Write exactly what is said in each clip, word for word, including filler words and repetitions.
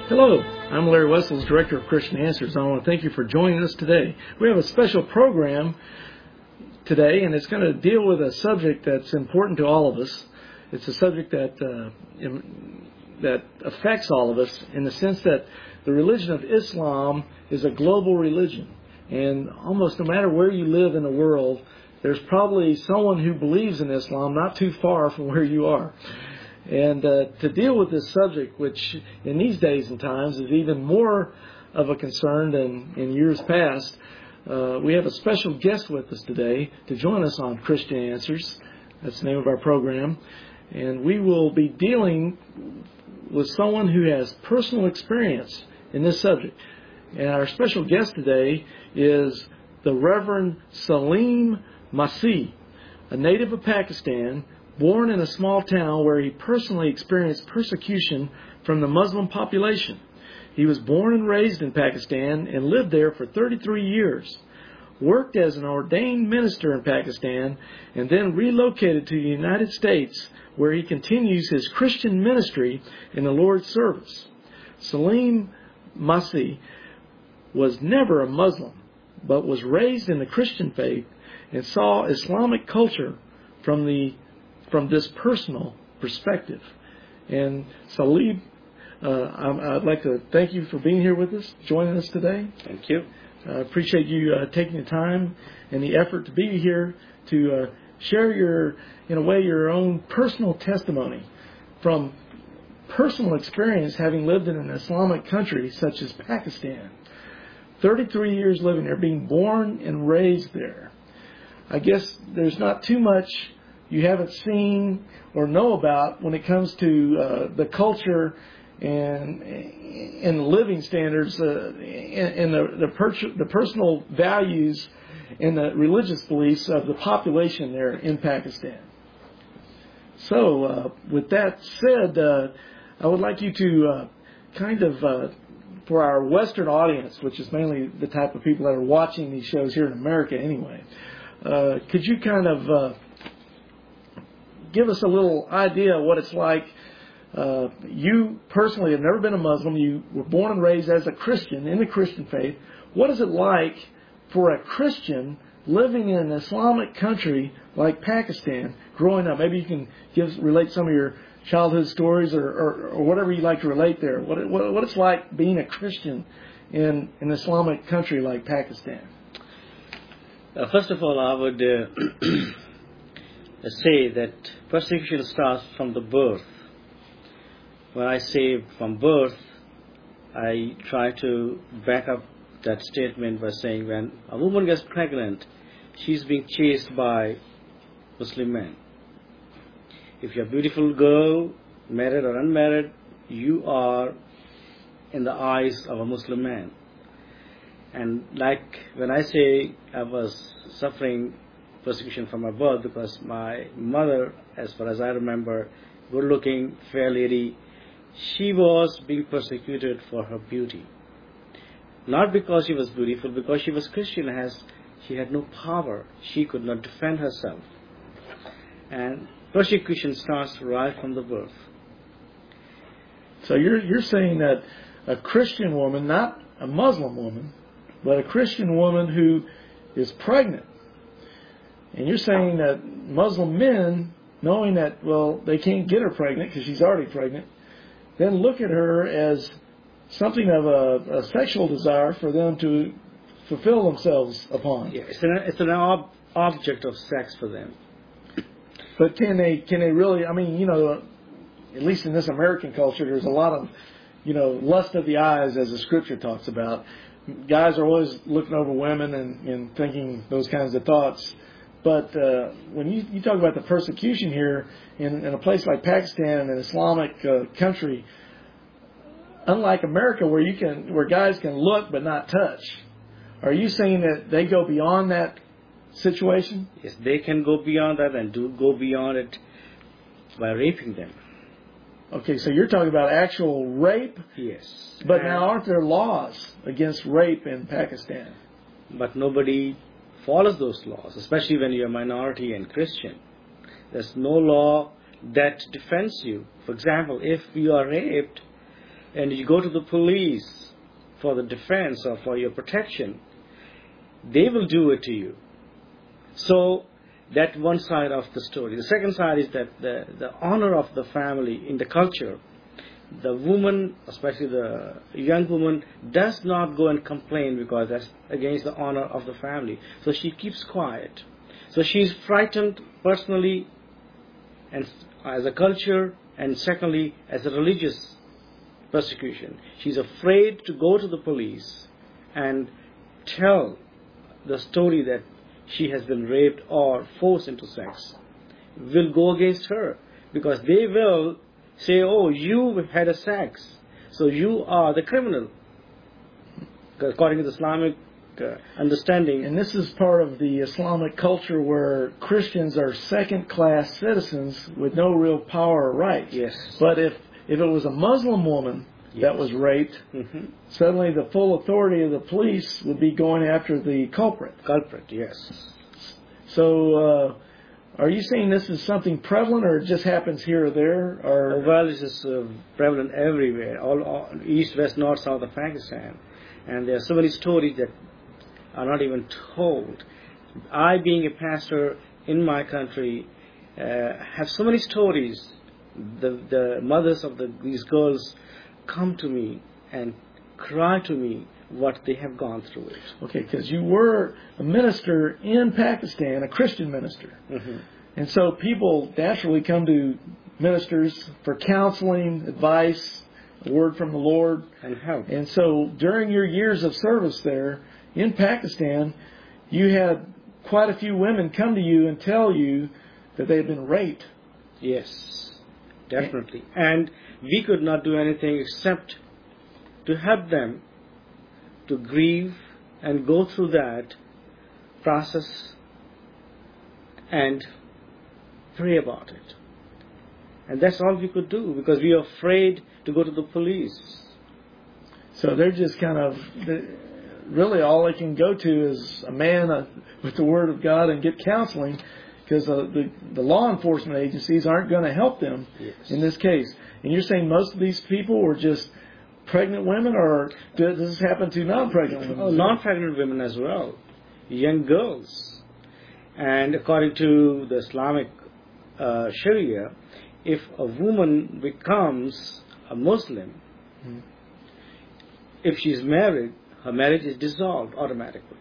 Hello, I'm Larry Wessels, Director of Christian Answers. I want to thank you for joining us today. We have a special program today, and it's going to deal with a subject that's important to all of us. It's a subject that uh, in, that affects all of us in the sense that the religion of Islam is a global religion. And almost no matter where you live in the world, there's probably someone who believes in Islam not too far from where you are. And uh, to deal with this subject, which in these days and times is even more of a concern than in years past, uh, we have a special guest with us today to join us on Christian Answers. That's the name of our program. And we will be dealing with someone who has personal experience in this subject. And our special guest today is the Reverend Salim Masih, a native of Pakistan, born in a small town where he personally experienced persecution from the Muslim population. He was born and raised in Pakistan and lived there for thirty-three years, worked as an ordained minister in Pakistan, and then relocated to the United States, where he continues his Christian ministry in the Lord's service. Salim Masih was never a Muslim, but was raised in the Christian faith and saw Islamic culture from the from this personal perspective. And Salim, uh, I'd like to thank you for being here with us, joining us today. Thank you. I uh, appreciate you uh, taking the time and the effort to be here to uh, share your, in a way, your own personal testimony from personal experience having lived in an Islamic country such as Pakistan. thirty-three years living there, being born and raised there. I guess there's not too much you haven't seen or know about when it comes to uh, the culture and and living standards uh, and, and the the, per- the personal values and the religious beliefs of the population there in Pakistan. So, uh, with that said, uh, I would like you to uh, kind of, uh, for our Western audience, which is mainly the type of people that are watching these shows here in America anyway, uh, could you kind of uh, give us a little idea of what it's like? Uh, you personally have never been a Muslim. You were born and raised as a Christian in the Christian faith. What is it like for a Christian living in an Islamic country like Pakistan, growing up? Maybe you can give relate some of your childhood stories or, or, or whatever you like to relate there. What, what, what it's like being a Christian in an Islamic country like Pakistan. Uh, first of all, I would Uh, say that persecution starts from the birth. When I say from birth, I try to back up that statement by saying when a woman gets pregnant, she's being chased by Muslim men. If you're a beautiful girl, married or unmarried, you are in the eyes of a Muslim man. And like when I say I was suffering persecution from my birth, because my mother, as far as I remember, good-looking, fair lady, she was being persecuted for her beauty. Not because she was beautiful, because she was Christian, as she had no power. She could not defend herself. And persecution starts right from the birth. So you're you're saying that a Christian woman, not a Muslim woman, but a Christian woman who is pregnant, and you're saying that Muslim men, knowing that, well, they can't get her pregnant because she's already pregnant, then look at her as something of a, a sexual desire for them to fulfill themselves upon. Yeah, it's an, it's an ob- object of sex for them. But can they can they really, I mean, you know, at least in this American culture, there's a lot of, you know, lust of the eyes, as the scripture talks about. Guys are always looking over women and, and thinking those kinds of thoughts. But uh, when you, you talk about the persecution here in, in a place like Pakistan, an Islamic uh, country, unlike America, where you can, where guys can look but not touch, are you saying that they go beyond that situation? Yes, they can go beyond that and do go beyond it by raping them. Okay, so you're talking about actual rape? Yes. But and now aren't there laws against rape in Pakistan? But nobody follows those laws, especially when you're a minority and Christian. There's no law that defends you. For example, if you are raped, and you go to the police for the defense or for your protection, they will do it to you. So that one side of the story. The second side is that the, the honor of the family in the culture, the woman, especially the young woman, does not go and complain because that's against the honor of the family. So she keeps quiet. So she is frightened personally and as a culture, and secondly as a religious persecution. She's afraid to go to the police and tell the story that she has been raped or forced into sex. Will go against her because they will say, oh, you had a sex, so you are the criminal, according to the Islamic uh, understanding. And this is part of the Islamic culture where Christians are second-class citizens with no real power or rights. Yes. But if, if it was a Muslim woman yes. that was raped, mm-hmm. suddenly the full authority of the police would be going after the culprit. Culprit, yes. So, uh, are you saying this is something prevalent, or it just happens here or there? Or well, this is uh, prevalent everywhere, all, all east, west, north, south of Pakistan, and there are so many stories that are not even told. I, being a pastor in my country, uh, have so many stories. The the mothers of the, these girls come to me and cry to me what they have gone through it. Okay, because you were a minister in Pakistan, a Christian minister. Mm-hmm. And so people naturally come to ministers for counseling, advice, a word from the Lord. And help. And so during your years of service there in Pakistan, you had quite a few women come to you and tell you that they had been raped. Yes, definitely. And we could not do anything except to help them to grieve and go through that process and pray about it. And that's all we could do because we are afraid to go to the police. So they're just kind of, really all they can go to is a man uh, with the Word of God and get counseling, because uh, the, the law enforcement agencies aren't going to help them yes. in this case. And you're saying most of these people were just pregnant women, or does this happen to non-pregnant women? Oh, non-pregnant women as well, young girls. And according to the Islamic uh, Sharia, if a woman becomes a Muslim, hmm. if she's married, her marriage is dissolved automatically.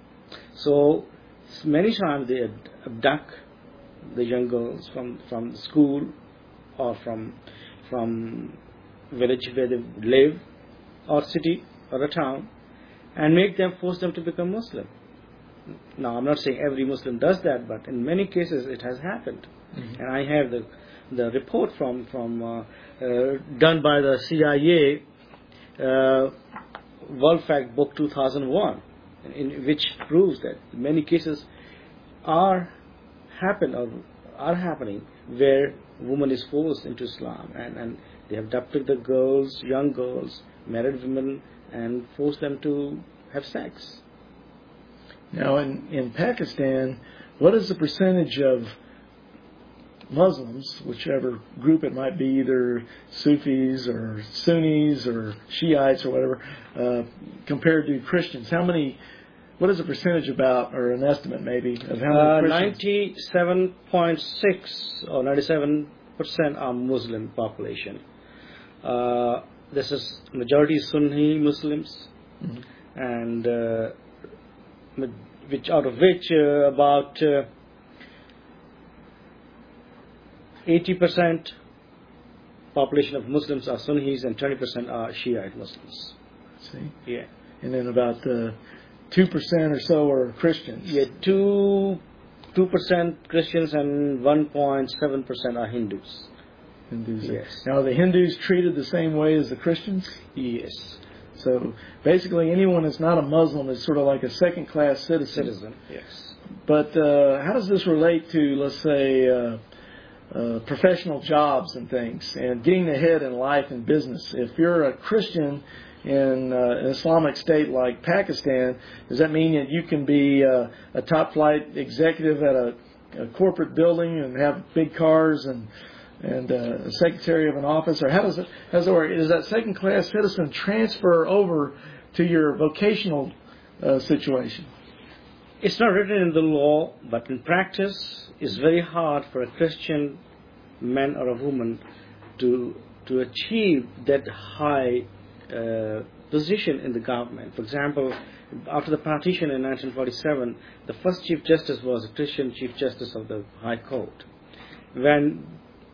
So many times they abduct the young girls from, from school or from from village where they live, or city, or a town, and make them, force them to become Muslim. Now, I'm not saying every Muslim does that, but in many cases it has happened. Mm-hmm. And I have the the report from from uh, uh, done by the C I A, uh, World Fact Book two thousand one, in which proves that many cases are happen or are happening where woman is forced into Islam, and and they have abducted the girls, young girls, married women, and forced them to have sex. Now, in, in Pakistan, what is the percentage of Muslims, whichever group it might be, either Sufis or Sunnis or Shiites or whatever, uh, compared to Christians? How many, what is the percentage about, or an estimate maybe, of how many uh, Christians? ninety-seven point six or ninety-seven percent are Muslim population. Uh, this is majority Sunni Muslims, mm-hmm. and uh, which out of which uh, about uh, eighty percent population of Muslims are Sunnis and twenty percent are Shiite Muslims. See? Yeah. And then about uh, two percent or so are Christians. Yeah, two two percent Christians and one point seven percent are Hindus. Hindus. Yes. Now, are the Hindus treated the same way as the Christians? Yes. So basically, anyone that's not a Muslim is sort of like a second-class citizen. Citizen, yes. But uh, how does this relate to, let's say, uh, uh, professional jobs and things, and getting ahead in life and business? If you're a Christian in uh, an Islamic state like Pakistan, does that mean that you can be uh, a top-flight executive at a, a corporate building and have big cars and and uh, a secretary of an office, or how does it, how does it work? Does that second-class citizen transfer over to your vocational uh, situation? It's not written in the law, but in practice, it's very hard for a Christian man or a woman to to achieve that high uh, position in the government. For example, after the partition in nineteen forty-seven, the first Chief Justice was a Christian Chief Justice of the High Court. When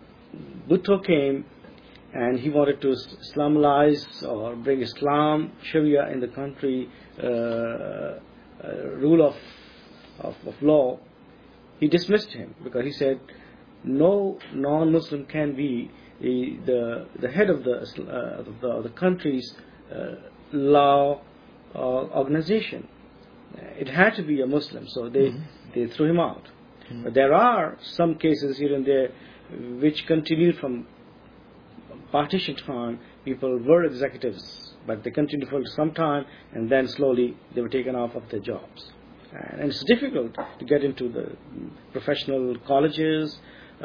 Bhutto came and he wanted to Islamize or bring Islam, Sharia in the country, uh, uh, rule of, of of law, he dismissed him because he said no non-Muslim can be the the, the head of the, uh, of the of the country's uh, law uh, organization. It had to be a Muslim, so they mm-hmm. they threw him out. Mm-hmm. But there are some cases here and there which continued from partition time. People were executives, but they continued for some time, and then slowly they were taken off of their jobs. And it's difficult to get into the professional colleges, uh,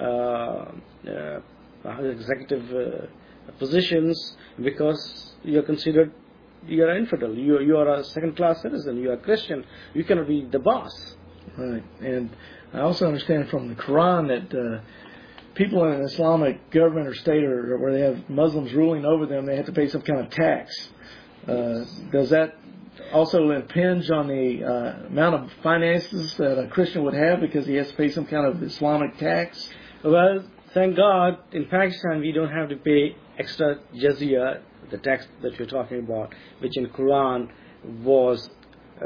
uh, executive uh, positions, because you're considered, you're an infidel, you, you are a second-class citizen, you are a Christian, you cannot be the boss. Right, and I also understand from the Quran that uh, people in an Islamic government or state, or where they have Muslims ruling over them, they have to pay some kind of tax. Uh, does that also impinge on the uh, amount of finances that a Christian would have because he has to pay some kind of Islamic tax? Well, thank God, in Pakistan we don't have to pay extra jizya, the tax that you're talking about, which in Quran was uh,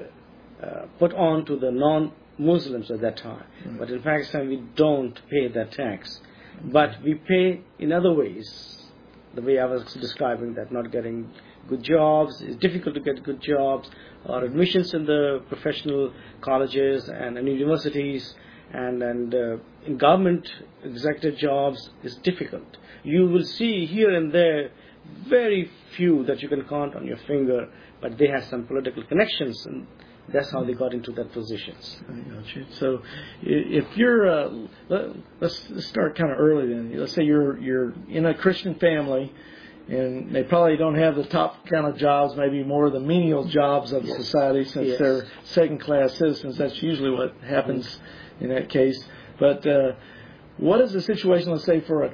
uh, put on to the non-Muslims at that time. Mm-hmm. But in Pakistan we don't pay that tax. Mm-hmm. But we pay in other ways, the way I was describing that, not getting good jobs, it's difficult to get good jobs, or admissions in the professional colleges and, and universities, and, and uh, in government executive jobs is difficult. You will see here and there very few that you can count on your finger, but they have some political connections, and that's how they got into that positions. I got you. So, if you're, uh, let's start kind of early then. Let's say you're you're in a Christian family, and they probably don't have the top kind of jobs, maybe more of the menial jobs of yes. society, since yes. they're second-class citizens. That's usually what happens mm-hmm. in that case. But uh, what is the situation, let's say, for a,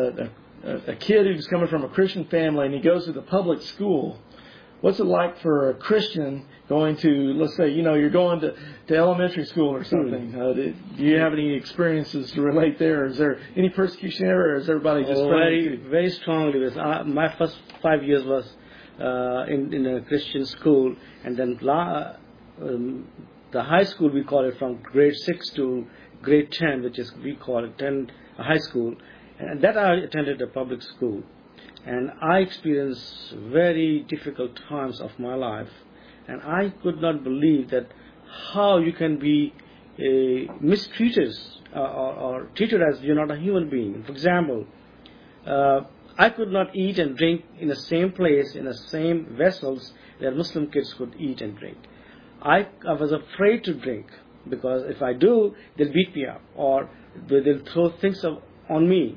a, a kid who's coming from a Christian family and he goes to the public school? What's it like for a Christian going to, let's say, you know, you're going to, to elementary school or something? Uh, do you have any experiences to relate there? Is there any persecution there, or is everybody just oh, very, to... very strongly? Because I, my first five years was uh, in, in a Christian school, and then la, um, the high school, we call it from grade six to grade ten, which is, we call it ten uh, high school. And that I attended a public school. And I experienced very difficult times of my life. And I could not believe that how you can be uh, mistreated uh, or, or treated as you're not a human being. For example, uh, I could not eat and drink in the same place, in the same vessels that Muslim kids could eat and drink. I, I was afraid to drink, because if I do, they'll beat me up, or they'll throw things on me.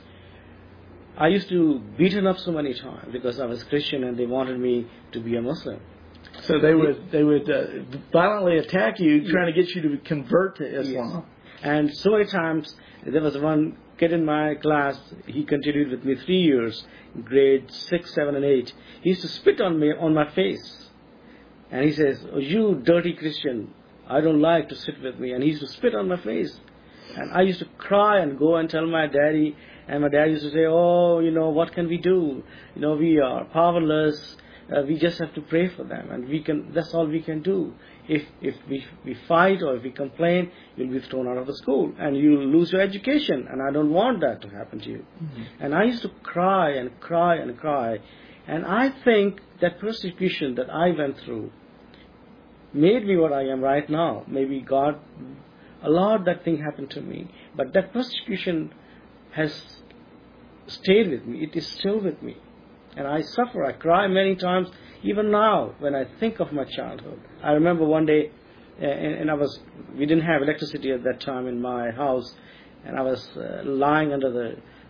I used to beaten up so many times because I was Christian and they wanted me to be a Muslim. So they would they would uh, violently attack you, trying to get you to convert to Islam. Yes. And so many times, there was one kid in my class, he continued with me three years, grade six, seven, and eight. He used to spit on me, on my face. And he says, "Oh, you dirty Christian, I don't like to sit with me." And he used to spit on my face. And I used to cry and go and tell my daddy. And my dad used to say, "Oh, you know, what can we do? You know, we are powerless. Uh, we just have to pray for them, and we can. That's all we can do. If if we we fight or if we complain, you'll be thrown out of the school, and you'll lose your education. And I don't want that to happen to you." Mm-hmm. And I used to cry and cry and cry, and I think that persecution that I went through made me what I am right now. Maybe God allowed that thing happen to me, but that persecution has stayed with me. It is still with me. And I suffer. I cry many times, even now, when I think of my childhood. I remember one day, uh, and, and I was, we didn't have electricity at that time in my house, and I was uh, lying under the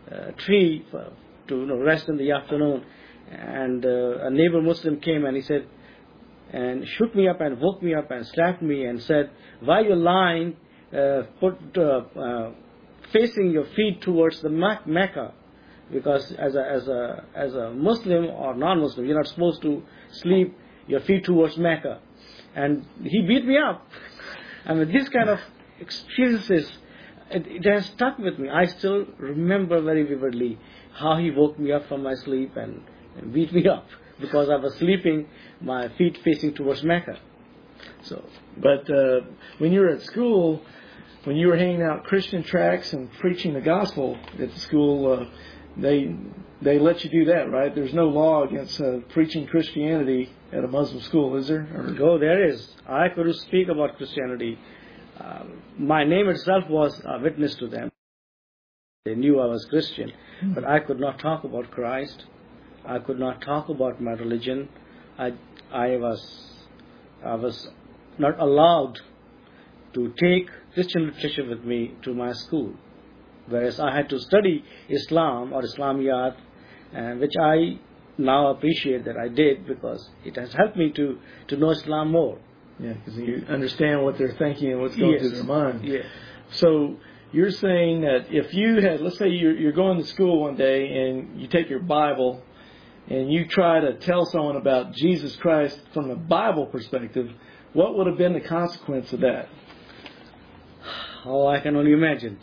uh, tree for, to you know, rest in the afternoon. And uh, a neighbor Muslim came and he said, and shook me up and woke me up and slapped me and said, "Why you're lying, uh, put uh, uh, facing your feet towards the Mecca, because as a as a as a Muslim or non-Muslim, you're not supposed to sleep your feet towards Mecca." And he beat me up. I mean, this kind of experiences, it, it has stuck with me. I still remember very vividly how he woke me up from my sleep and, and beat me up because I was sleeping, my feet facing towards Mecca. So, but uh, when you were at school, when you were hanging out Christian tracts and preaching the gospel at the school, uh, they they let you do that, right? There's no law against uh, preaching Christianity at a Muslim school, is there? Or? Oh, there is. I could speak about Christianity. Uh, my name itself was a witness to them. They knew I was Christian, mm-hmm. but I could not talk about Christ. I could not talk about my religion. I I was I was not allowed to take Christian literature with me to my school, whereas I had to study Islam or Islamiyat, uh, which I now appreciate that I did because it has helped me to, to know Islam more. Yeah, because you understand what they're thinking and what's going yes. through their mind. Yeah. So you're saying that if you had, let's say you're, you're going to school one day and you take your Bible and you try to tell someone about Jesus Christ from the Bible perspective, what would have been the consequence of that? Oh, I can only imagine.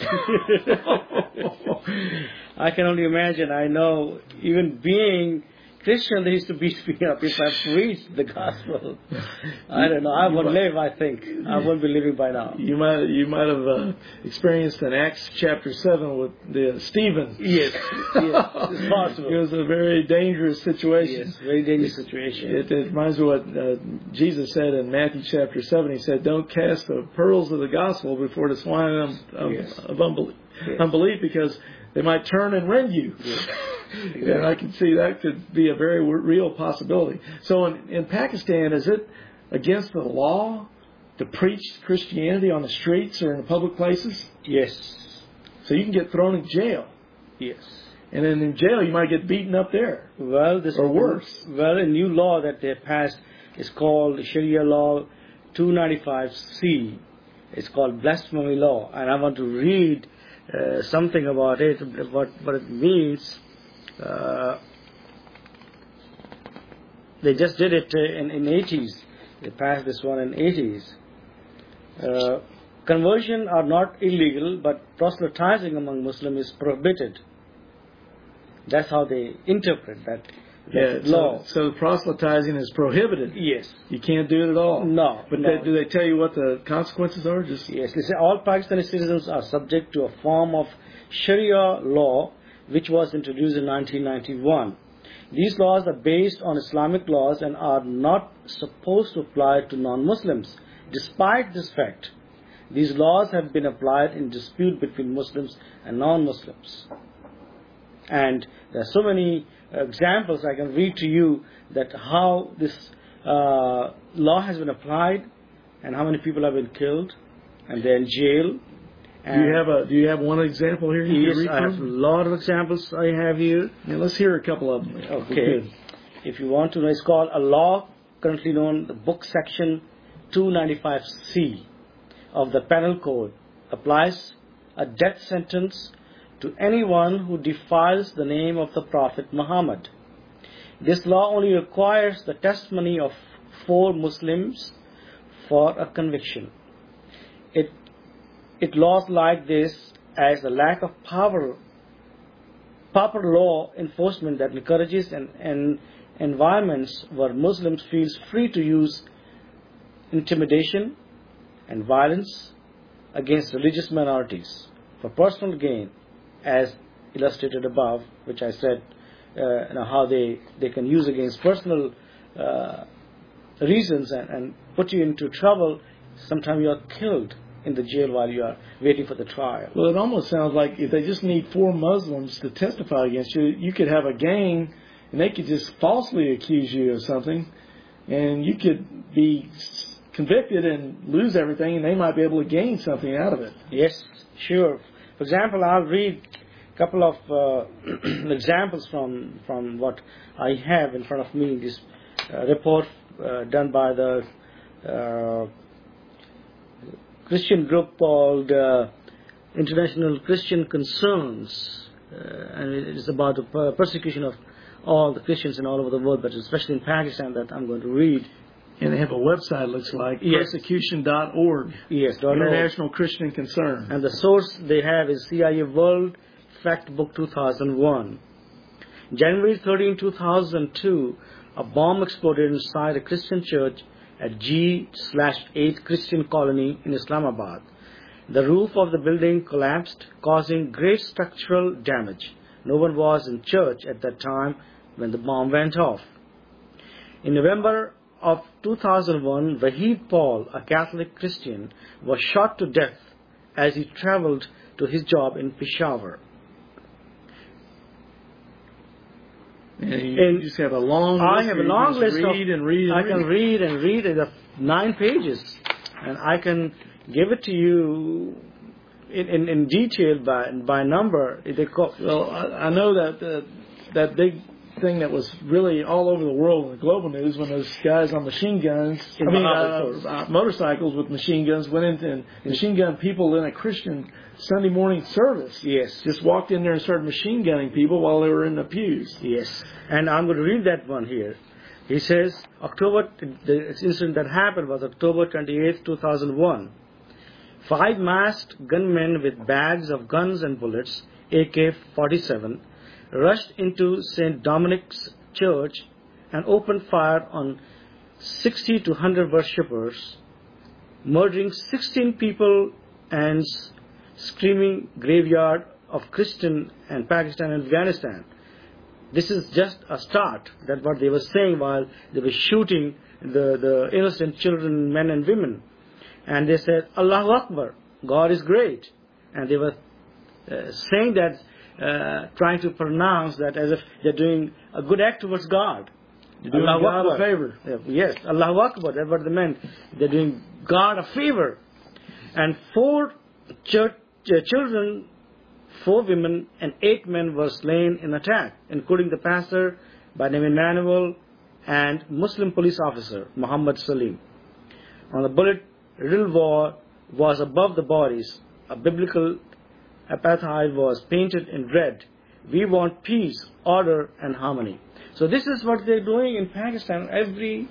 I can only imagine. I know, even being Christian, they used to beat me up if I preached the gospel. I don't know. I won't live, I think. I won't be living by now. You might you might have uh, experienced in Acts chapter seven with the Stephen. Yes, yes, it's possible. It was a very dangerous situation. Yes, very dangerous situation. It, it reminds me of what uh, Jesus said in Matthew chapter seven. He said, "Don't cast the pearls of the gospel before the swine of, of, yes. of unbelief, yes. unbelief, because they might turn and rend you." Yes. Exactly. And I can see that could be a very real possibility. So in, in Pakistan, is it against the law to preach Christianity on the streets or in the public places? Yes. So you can get thrown in jail. Yes. And then in jail, you might get beaten up there. Well, this or worse. Well, a new law that they passed is called Sharia Law two ninety-five C. It's called blasphemy law. And I want to read uh, something about it, what, what it means. Uh, they just did it uh, in in eighties. They passed this one in eighties. Uh, conversion are not illegal, but proselytizing among Muslims is prohibited. That's how they interpret that, that yeah, law. So, so proselytizing is prohibited. Yes. You can't do it at all. No. But no. They, do they tell you what the consequences are? Just yes. They say all Pakistani citizens are subject to a form of Sharia law, which was introduced in nineteen ninety-one. These laws are based on Islamic laws and are not supposed to apply to non-Muslims. Despite this fact, these laws have been applied in dispute between Muslims and non-Muslims. And there are so many examples I can read to you that how this uh, law has been applied and how many people have been killed and they're in jail. Do you have a Do you have one example here? You yes, can read I have a lot of examples I have here. Yeah, let's hear a couple of them. Okay. If you want to know, it's called a law currently known the book section two ninety-five C of the Penal Code applies a death sentence to anyone who defiles the name of the Prophet Muhammad. This law only requires the testimony of four Muslims for a conviction. It It laws like this as a lack of power, proper law enforcement that encourages an, an environments where Muslims feel free to use intimidation and violence against religious minorities for personal gain, as illustrated above, which I said, uh, you know, how they, they can use against personal uh, reasons and, and put you into trouble. Sometimes you are killed in the jail while you are waiting for the trial. Well, it almost sounds like if they just need four Muslims to testify against you, you could have a gang and they could just falsely accuse you of something and you could be convicted and lose everything and they might be able to gain something out of it. Yes, sure. For example, I'll read couple of uh, examples from from what I have in front of me. This uh, report uh, done by the uh, Christian group called uh, International Christian Concerns, uh, and it is about the per- persecution of all the Christians in all over the world, but especially in Pakistan, that I'm going to read. And they have a website, looks like, Yes. persecution dot org. Yes, International Christian Concern. And the source they have is C I A World Fact Book two thousand one. January thirteenth, two thousand two, a bomb exploded inside a Christian church at G eight Christian Colony in Islamabad. The roof of the building collapsed, causing great structural damage. No one was in church at that time when the bomb went off. In November of two thousand one, Wahid Paul, a Catholic Christian, was shot to death as he traveled to his job in Peshawar. And you And just have a long list. I have a you long just list read of, and read and I read. can read and read it, nine pages, and I can give it to you in, in, in detail by by number. They call, Well, I, I know that uh, that big thing that was really all over the world in the global news when those guys on machine guns, In I mean, Bahamas. uh, uh, motorcycles with machine guns went into and machine gun people in a Christian Sunday morning service. Yes. Just walked in there and started machine gunning people while they were in the pews. Yes, and I'm going to read that one here. He says, October, the incident that happened was October twenty-eighth, two thousand one. Five masked gunmen with bags of guns and bullets, A K forty-seven, rushed into Saint Dominic's Church and opened fire on sixty to one hundred worshippers, murdering sixteen people and screaming graveyard of Christian and Pakistan and Afghanistan. This is just a start. That's what they were saying while they were shooting the, the innocent children, men and women. And they said, Allahu Akbar, God is great. And they were uh, saying that, uh, trying to pronounce that as if they're doing a good act towards God. You're doing Allahu God a Akbar. favor. Yeah, yes, Allahu Akbar, that's what they meant. They're doing God a favor. And four church, uh, children, four women, and eight men were slain in attack, including the pastor by name Emmanuel and Muslim police officer Muhammad Salim. On the bullet-riddled wall was above the bodies. A biblical epitaph was painted in red. We want peace, order, and harmony. So this is what they're doing in Pakistan. Every,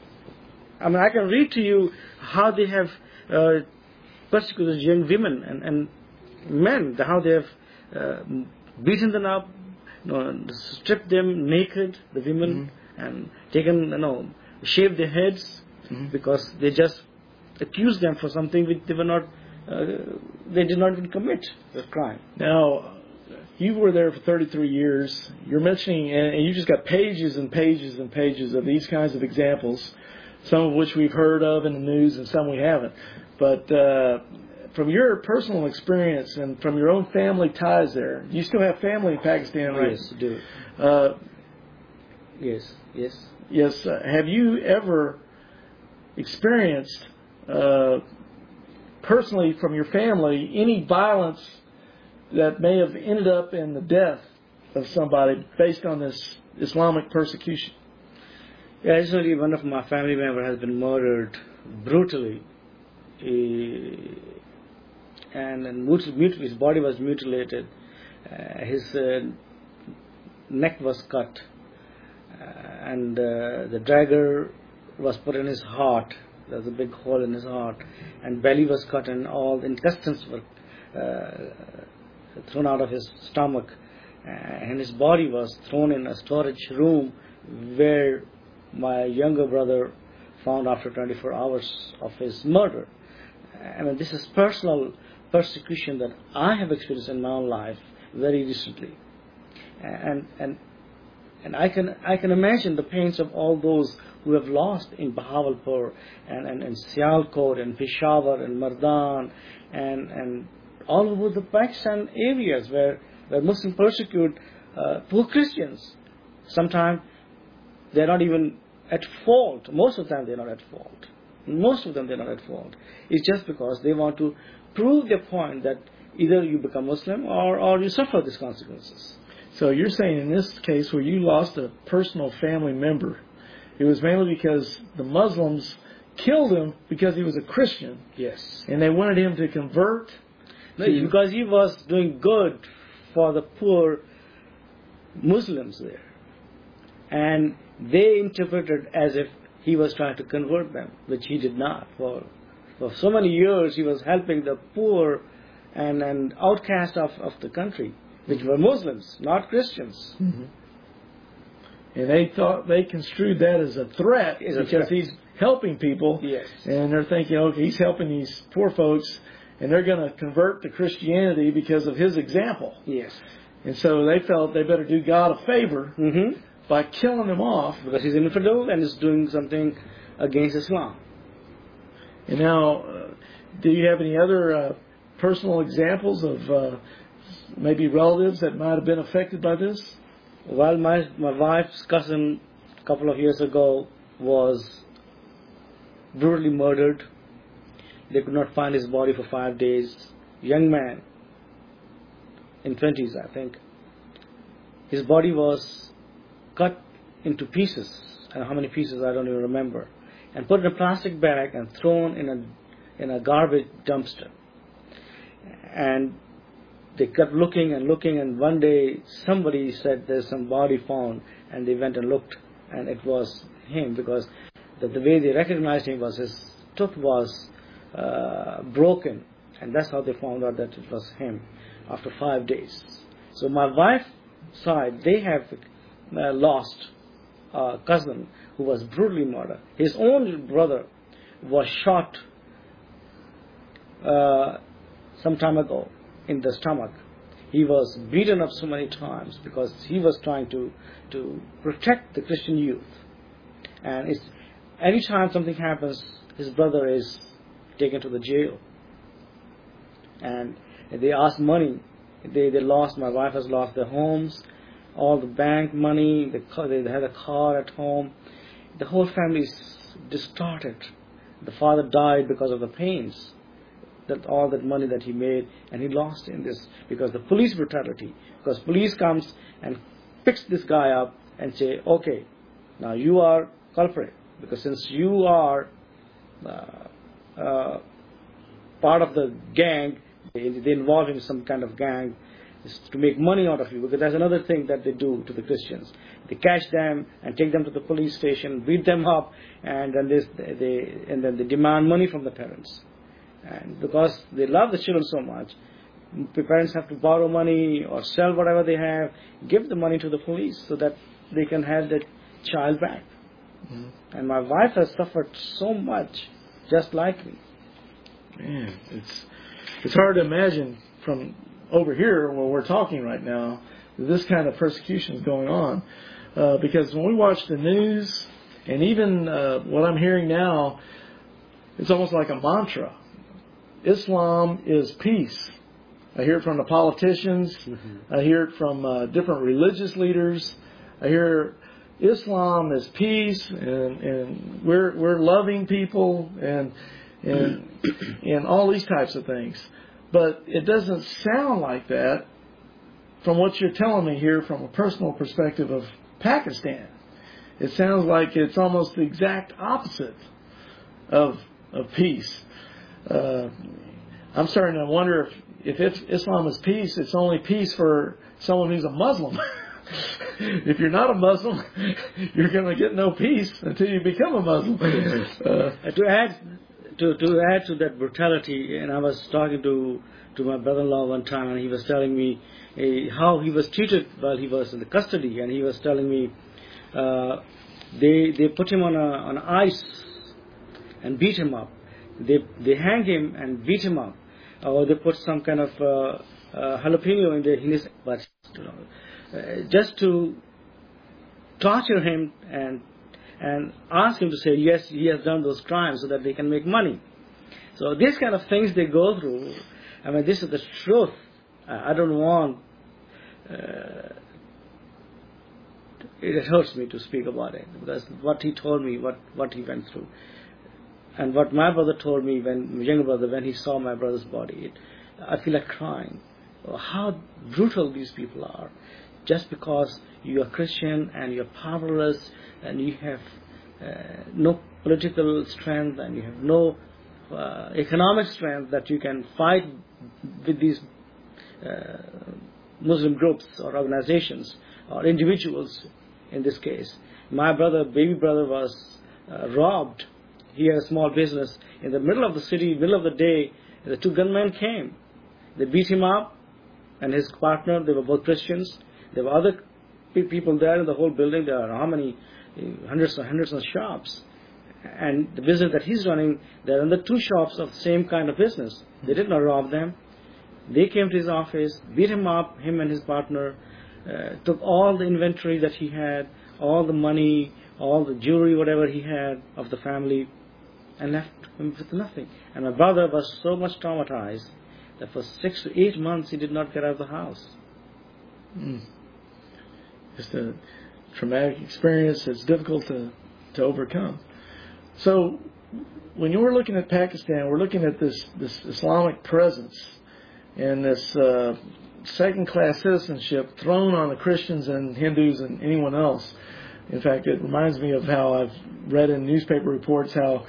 I mean, I can read to you how they have uh, persecuted young women and, and men, how they have uh, beaten them up, you know, stripped them naked, the women, mm-hmm. and taken, you know, shaved their heads, mm-hmm. because they just accused them for something which they were not, uh, they did not even commit the crime. Now, you were there for thirty-three years. You're mentioning, and you just got pages and pages and pages of these kinds of examples, some of which we've heard of in the news and some we haven't. But uh, from your personal experience and from your own family ties there, you still have family in Pakistan, right? Yes, do. Uh, yes, yes. Yes. Uh, have you ever experienced uh, personally from your family any violence that may have ended up in the death of somebody based on this Islamic persecution? Yeah, actually, one of my family members has been murdered brutally. He, and, and mutil- his body was mutilated. Uh, his uh, neck was cut. Uh, and uh, the dagger was put in his heart. There was a big hole in his heart. And belly was cut and all the intestines were uh, thrown out of his stomach. Uh, and his body was thrown in a storage room where my younger brother found after twenty-four hours of his murder. I mean, this is personal persecution that I have experienced in my own life very recently. And and and I can I can imagine the pains of all those who have lost in Bahawalpur and, and, and Sialkot and Peshawar and Mardan and, and all over the Pakistan areas where, where Muslims persecute uh, poor Christians. Sometimes they're not even at fault. Most of the time they're not at fault. Most of them they're not at fault. It's just because they want to prove their point that either you become Muslim or, or you suffer these consequences. So you're saying in this case where you lost a personal family member, it was mainly because the Muslims killed him because he was a Christian. Yes. And they wanted him to convert. No, to, because he was doing good for the poor Muslims there. And they interpreted as if he was trying to convert them, which he did not. For, for so many years he was helping the poor and, and outcast of, of the country, which were Muslims, not Christians. Mm-hmm. And they thought they construed that as a threat As a because threat. he's helping people. Yes. And they're thinking, okay, he's helping these poor folks, and they're going to convert to Christianity because of his example. Yes. And so they felt they better do God a favor Mm-hmm. by killing him off. Because he's an infidel and is doing something against Islam. And now, uh, do you have any other uh, personal examples of uh, maybe relatives that might have been affected by this? Well, my, my wife's cousin a couple of years ago was brutally murdered. They could not find his body for five days. Young man, in twenties, I think. His body was cut into pieces. I don't know how many pieces, I don't even remember. And put in a plastic bag and thrown in a in a garbage dumpster. And they kept looking and looking, and one day somebody said there's some body found, and they went and looked, and it was him, because the, the way they recognized him was his tooth was uh, broken, and that's how they found out that it was him after five days. So my wife's side, they have uh, lost a cousin who was brutally murdered. His own brother was shot uh, some time ago in the stomach. He was beaten up so many times because he was trying to to protect the Christian youth. And it's, anytime something happens, his brother is taken to the jail. And they asked money. They they lost. My wife has lost their homes, all the bank money. The car, they had a car at home. The whole family is distorted. The father died because of the pains. That all that money that he made, and he lost in this because the police brutality. Because police comes and picks this guy up and say, okay, now you are culprit, because since you are uh, uh, part of the gang, they, they involve in some kind of gang to make money out of you. Because that's another thing that they do to the Christians. They catch them and take them to the police station, beat them up, and then they, they and then they demand money from the parents. And because they love the children so much, the parents have to borrow money or sell whatever they have, give the money to the police so that they can have that child back. Mm-hmm. And my wife has suffered so much, just like me. Man, it's it's hard to imagine from over here where we're talking right now, this kind of persecution is going on. Uh, because when we watch the news, and even uh, what I'm hearing now, it's almost like a mantra. Islam is peace. I hear it from the politicians. Mm-hmm. I hear it from uh, different religious leaders. I hear Islam is peace, and, and we're we're loving people, and and and all these types of things. But it doesn't sound like that from what you're telling me here from a personal perspective of Pakistan. It sounds like it's almost the exact opposite of of peace. Uh, I'm starting to wonder if, if Islam is peace, it's only peace for someone who's a Muslim. If you're not a Muslim, you're going to get no peace until you become a Muslim. Uh, to add to to add to that brutality, and I was talking to to my brother-in-law one time, and he was telling me uh, how he was treated while he was in the custody, and he was telling me uh, they they put him on a on ice and beat him up. They they hang him and beat him up, or they put some kind of uh, uh, jalapeno in, the, in his butt, you know, uh, just to torture him and and ask him to say yes, he has done those crimes, so that they can make money. So these kind of things they go through. I mean, this is the truth. I, I don't want. Uh, it hurts me to speak about it, because what he told me, what what he went through. And what my brother told me, when my younger brother, when he saw my brother's body, it, I feel like crying. How brutal these people are. Just because you are Christian and you're powerless and you have uh, no political strength and you have no uh, economic strength that you can fight with these uh, Muslim groups or organizations or individuals in this case. My brother, baby brother, was uh, robbed. He had a small business. In the middle of the city, middle of the day, the two gunmen came. They beat him up, and his partner, they were both Christians. There were other pe- people there in the whole building. There are how many? Hundreds and hundreds of shops. And the business that he's running, there are the two shops of the same kind of business. They did not rob them. They came to his office, beat him up, him and his partner, uh, took all the inventory that he had, all the money, all the jewelry, whatever he had of the family, and left him with nothing. And my brother was so much traumatized that for six to eight months he did not get out of the house. Mm. Just a traumatic experience that's difficult to, to overcome. So when you're looking at Pakistan, we're looking at this, this Islamic presence and this uh, second-class citizenship thrown on the Christians and Hindus and anyone else. In fact, it reminds me of how I've read in newspaper reports how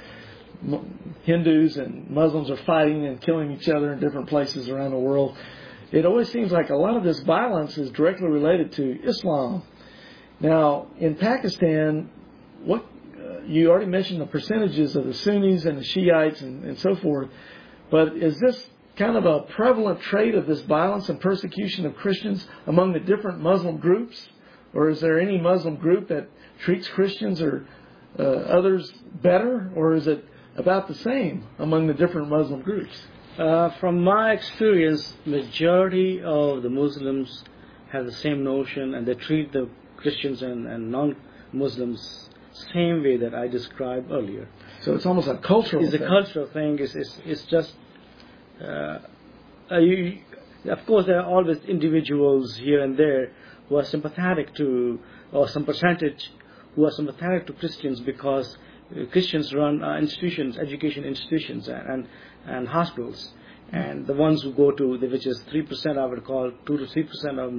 Hindus and Muslims are fighting and killing each other in different places around the world. It always seems like a lot of this violence is directly related to Islam. Now, in Pakistan, what uh, you already mentioned the percentages of the Sunnis and the Shiites and, and so forth, but is this kind of a prevalent trait of this violence and persecution of Christians among the different Muslim groups? Or is there any Muslim group that treats Christians or uh, others better? Or is it about the same among the different Muslim groups? Uh, from my experience, majority of the Muslims have the same notion, and they treat the Christians and, and non-Muslims same way that I described earlier. So it's almost a cultural it's thing. It's a cultural thing. It's, it's, it's just... Uh, uh, you, of course, there are always individuals here and there who are sympathetic to, or some percentage who are sympathetic to Christians because uh, Christians run uh, institutions, education institutions, and, and and hospitals, and the ones who go to, the, which is three percent, I would call two to three percent of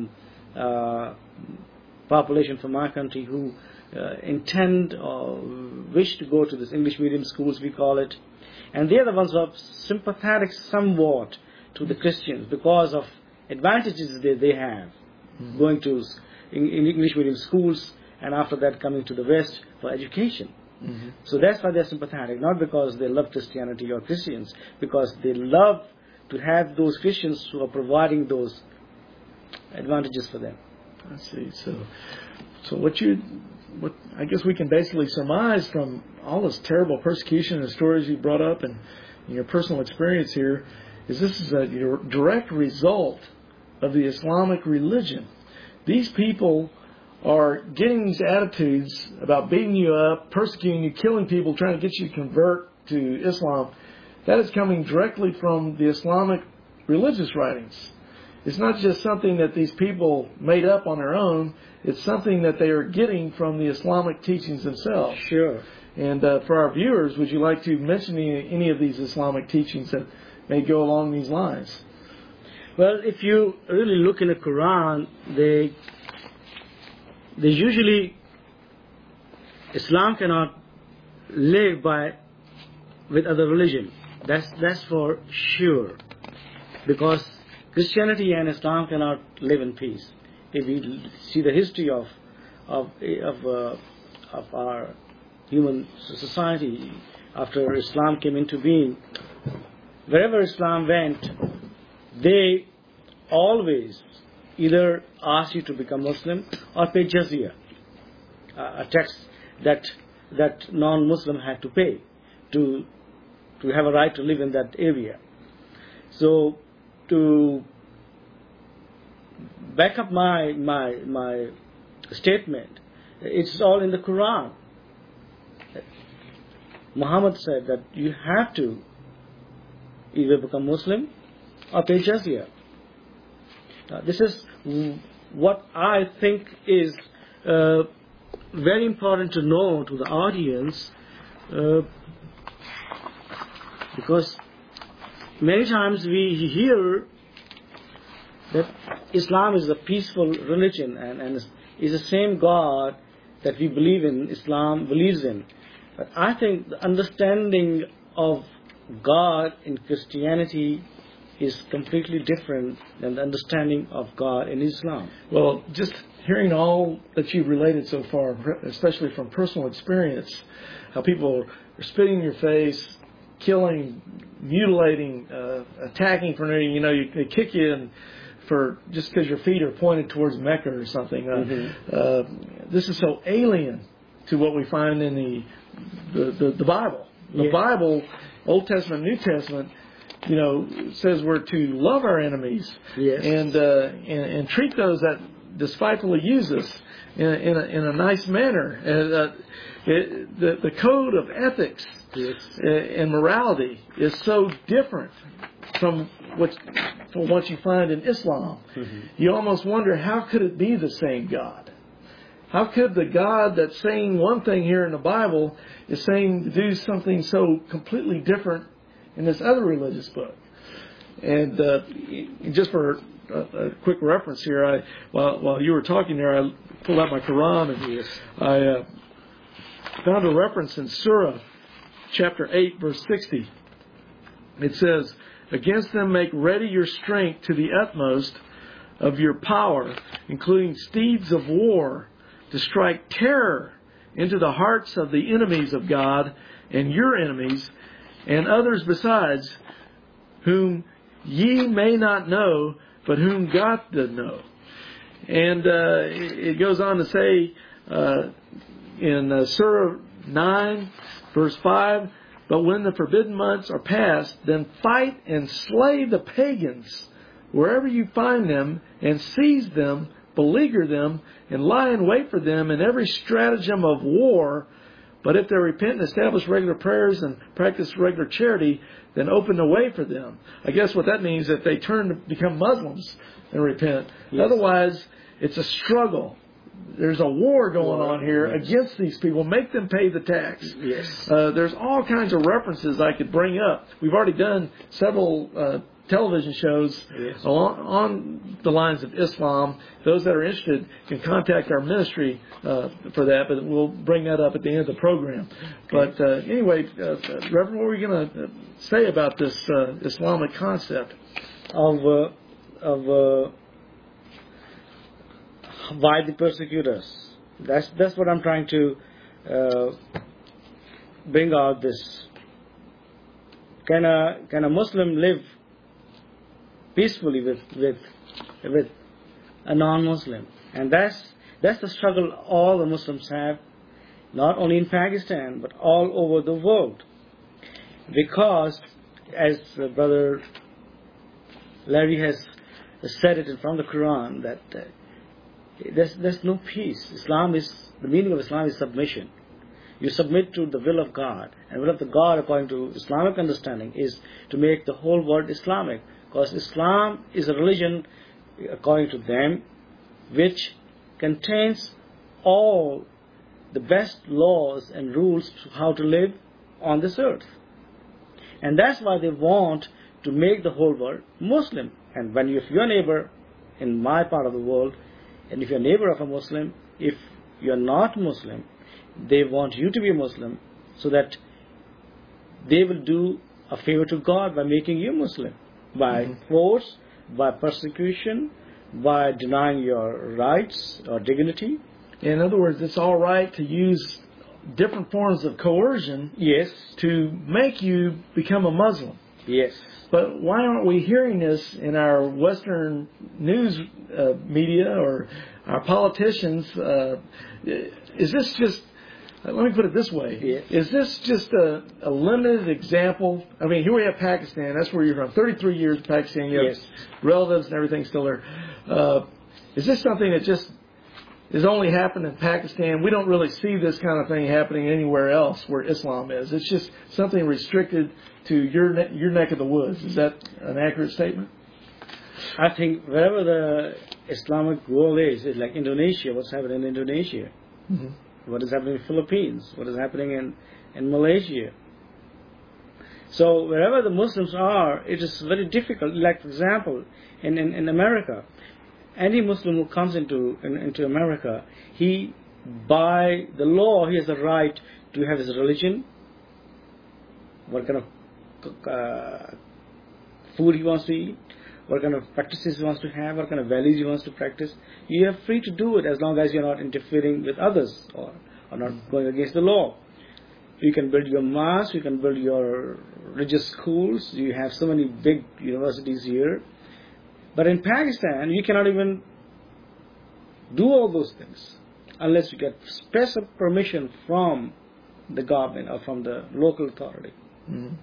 uh, population from my country who uh, intend or wish to go to this English medium schools, we call it, and they are the ones who are sympathetic somewhat to the Christians because of advantages that they have, mm-hmm. going to in, in English medium schools and after that coming to the West for education. Mm-hmm. So that's why they're sympathetic, not because they love Christianity or Christians, because they love to have those Christians who are providing those advantages for them. I see. So, so what you, what I guess we can basically surmise from all this terrible persecution and the stories you brought up and, and your personal experience here, is this is a direct result of the Islamic religion. These people are getting these attitudes about beating you up, persecuting you, killing people, trying to get you to convert to Islam. That is coming directly from the Islamic religious writings. It's not just something that these people made up on their own. It's something that they are getting from the Islamic teachings themselves. Sure. And uh, for our viewers, would you like to mention any, any of these Islamic teachings that may go along these lines? Well, if you really look in the Quran, they... They usually, Islam cannot live by with other religion. That's that's for sure, because Christianity and Islam cannot live in peace. If we see the history of of of uh, of our human society after Islam came into being, wherever Islam went, they always either ask you to become Muslim or pay jizya, uh, a tax that that non-Muslim had to pay to to have a right to live in that area. So to back up my my my statement, it's all in the Quran. Muhammad said that you have to either become Muslim or pay jizya. Uh, this is what I think is uh, very important to know to the audience, uh, because many times we hear that Islam is a peaceful religion and, and is the same God that we believe in, Islam believes in. But I think the understanding of God in Christianity is completely different than the understanding of God in Islam. Well, just hearing all that you've related so far, especially from personal experience, how people are spitting in your face, killing, mutilating, uh, attacking for no, you know, you, they kick you in for just because your feet are pointed towards Mecca or something. Uh, mm-hmm. uh, this is so alien to what we find in the the, the, the Bible. The yeah. Bible, Old Testament, New Testament, you know, says we're to love our enemies yes. and, uh, and and treat those that despitefully use us in a, in a, in a nice manner. And uh, it, the the code of ethics yes. and morality is so different from what from what you find in Islam. Mm-hmm. You almost wonder, how could it be the same God? How could the God that's saying one thing here in the Bible is saying to do something so completely different in this other religious book? And uh, just for a, a quick reference here, I while while you were talking there, I pulled out my Quran and yes. I uh, found a reference in Surah chapter eight, verse sixty. It says, "Against them make ready your strength to the utmost of your power, including steeds of war, to strike terror into the hearts of the enemies of God and your enemies, and others besides, whom ye may not know, but whom God doth know." And uh, it goes on to say uh, in uh, Surah nine, verse five, "But when the forbidden months are past, then fight and slay the pagans wherever you find them, and seize them, beleaguer them, and lie in wait for them in every stratagem of war. But if they repent and establish regular prayers and practice regular charity, then open the way for them." I guess what that means is that they turn to become Muslims and repent. Yes. Otherwise, it's a struggle. There's a war going war. on here yes. against these people. Make them pay the tax. Yes. Uh, there's all kinds of references I could bring up. We've already done several uh, television shows yes. on, on the lines of Islam. Those that are interested can contact our ministry uh, for that, but we'll bring that up at the end of the program. Okay. But uh, anyway, uh, Reverend, what were you going to say about this uh, Islamic concept? Of, uh, of uh, why the persecutors. That's, that's what I'm trying to uh, bring out this. Can a, can a Muslim live peacefully with with with a non-Muslim? And that's that's the struggle all the Muslims have, not only in Pakistan but all over the world. Because, as uh, Brother Larry has said it from the Quran, that uh, there's there's no peace. Islam is the meaning of Islam is submission. You submit to the will of God, and will of the God, according to Islamic understanding, is to make the whole world Islamic. Because Islam is a religion, according to them, which contains all the best laws and rules to how to live on this earth. And that's why they want to make the whole world Muslim. And when you, if your neighbor in my part of the world, and if you're a neighbor of a Muslim, if you're not Muslim, they want you to be a Muslim so that they will do a favor to God by making you Muslim. By mm-hmm. force, by persecution, by denying your rights or dignity. In other words, it's all right to use different forms of coercion yes. to make you become a Muslim. Yes. But why aren't we hearing this in our Western news uh, media or our politicians? Uh, is this just... Let me put it this way. Yes. Is this just a, a limited example? I mean, here we have Pakistan. That's where you're from. thirty-three years in Pakistan. You have yes. relatives and everything still there. Uh, is this something that just is only happened in Pakistan? We don't really see this kind of thing happening anywhere else where Islam is. It's just something restricted to your ne- your neck of the woods. Is that an accurate statement? I think wherever the Islamic world is, it's like Indonesia. What's happening in Indonesia? Mm-hmm. What is happening in the Philippines? What is happening in, in Malaysia? So wherever the Muslims are, it is very difficult. Like, for example, in, in, in America, any Muslim who comes into in, into America, he, by the law, he has the right to have his religion, what kind of uh, food he wants to eat, what kind of practices he wants to have, what kind of values he wants to practice. You are free to do it as long as you're not interfering with others or, or not going against the law. You can build your mosque, you can build your religious schools, you have so many big universities here. But in Pakistan, you cannot even do all those things unless you get special permission from the government or from the local authority. Mm-hmm.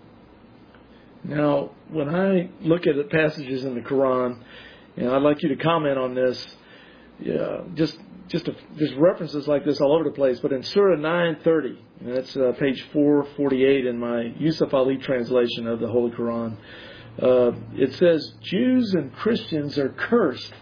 Now, when I look at the passages in the Quran, you know, I'd like you to comment on this. Yeah, just just a, there's references like this all over the place, but in Surah nine thirty, and that's uh, page four forty-eight in my Yusuf Ali translation of the Holy Quran, uh, it says, Jews and Christians are cursed.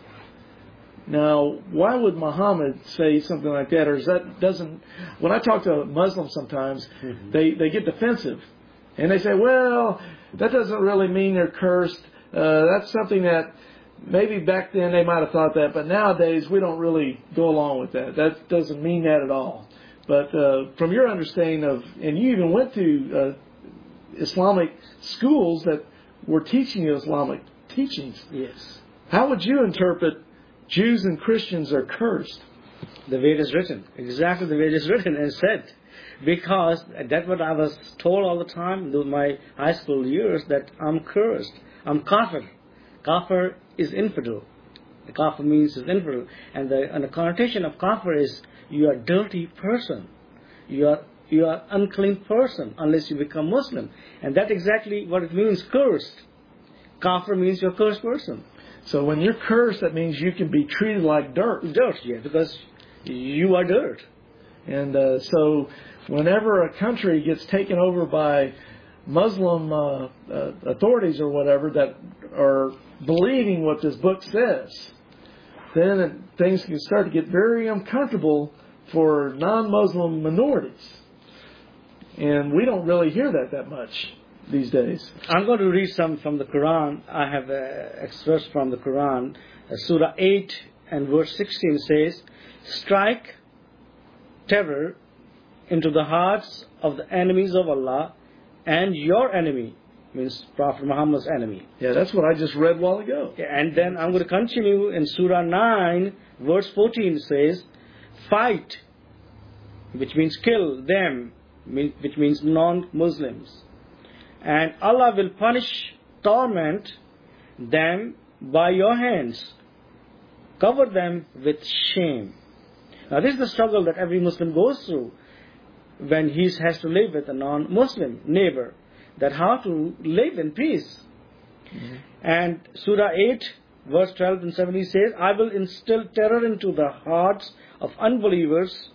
Now, why would Muhammad say something like that? Or is that doesn't... When I talk to Muslims sometimes, mm-hmm. they, they get defensive. And they say, well, that doesn't really mean they're cursed. Uh, that's something that maybe back then they might have thought that, but nowadays we don't really go along with that. That doesn't mean that at all. But uh, from your understanding of, and you even went to uh, Islamic schools that were teaching you Islamic teachings. Yes. How would you interpret Jews and Christians are cursed? The way it is written. Exactly the way it is written and said. Because that's what I was told all the time in my high school years, that I'm cursed. I'm kafir. Kafir is infidel. The kafir means is infidel. And the, and the connotation of kafir is you are a dirty person. You are you are unclean person unless you become Muslim. And that's exactly what it means, cursed. Kafir means you're a cursed person. So when you're cursed, that means you can be treated like dirt. Dirt, yeah, because you are dirt. And uh, so whenever a country gets taken over by Muslim uh, uh, authorities or whatever that are believing what this book says, then it, things can start to get very uncomfortable for non-Muslim minorities. And we don't really hear that that much these days. I'm going to read some from the Quran. I have uh, excerpts from the Quran. Uh, Surah eight and verse sixteen says, strike terror into the hearts of the enemies of Allah, and your enemy means Prophet Muhammad's enemy. Yeah, that's what I just read a while ago. And then I'm going to continue in Surah nine, verse fourteen says, fight, which means kill them, which means non-Muslims. And Allah will punish, torment them by your hands. Cover them with shame. Now this is the struggle that every Muslim goes through when he has to live with a non-Muslim neighbor, that how to live in peace. Mm-hmm. And Surah eight, verse twelve and seventeen says, I will instill terror into the hearts of unbelievers,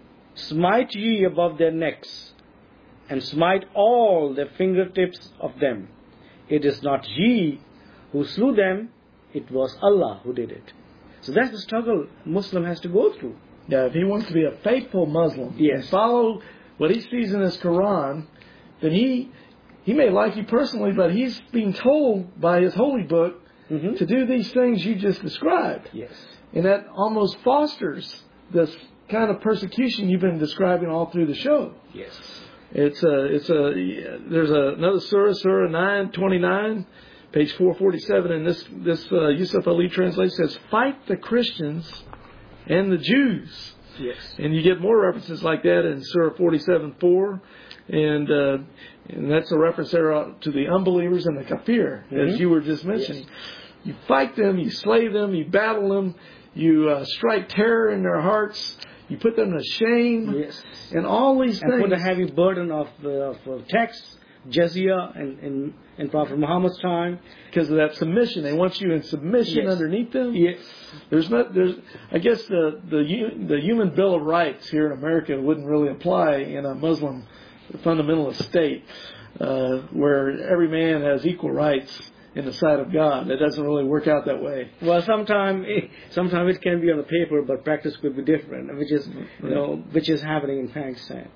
smite ye above their necks, and smite all the fingertips of them. It is not ye who slew them, it was Allah who did it. So that's the struggle Muslim has to go through. Yeah, if he wants to be a faithful Muslim, yes, and follow what he sees in his Quran, then he he may like you personally, but he's being told by his holy book mm-hmm. to do these things you just described. Yes. And that almost fosters this kind of persecution you've been describing all through the show. Yes. It's a, it's a, there's a, another surah, Surah nine twenty-nine, page four forty-seven, and this, this uh, Yusuf Ali translation says, fight the Christians and the Jews. Yes. And you get more references like that in Surah forty-seven four, and, uh, and that's a reference there to the unbelievers and the kafir, mm-hmm. as you were just mentioning. Yes. You fight them, you slay them, you battle them, you uh, strike terror in their hearts, you put them to shame, yes, and all these and things. And put a heavy burden of, uh, of uh, tax, jizya, in, in, in Prophet Muhammad's time. Because of that submission. They want you in submission, yes, underneath them. Yes. There's not, there's, I guess the, the, the Human Bill of Rights here in America wouldn't really apply in a Muslim fundamentalist state, uh, where every man has equal rights in the sight of God. It doesn't really work out that way. Well, sometimes sometimes it can be on the paper, but practice could be different, which is, you know, which is happening in Pakistan.